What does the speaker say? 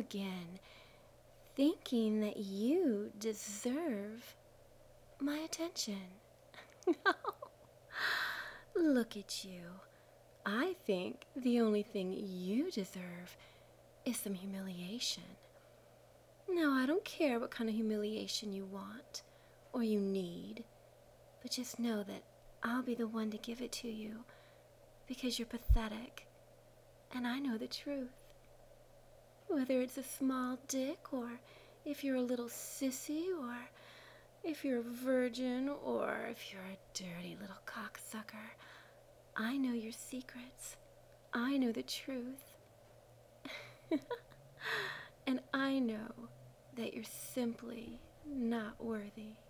again, thinking that you deserve my attention. Look at you. I think the only thing you deserve is some humiliation. Now, I don't care what kind of humiliation you want or you need, but just know that I'll be the one to give it to you because you're pathetic and I know the truth. Whether it's a small dick, or if you're a little sissy, or if you're a virgin, or if you're a dirty little cocksucker, I know your secrets. I know the truth. And I know that you're simply not worthy.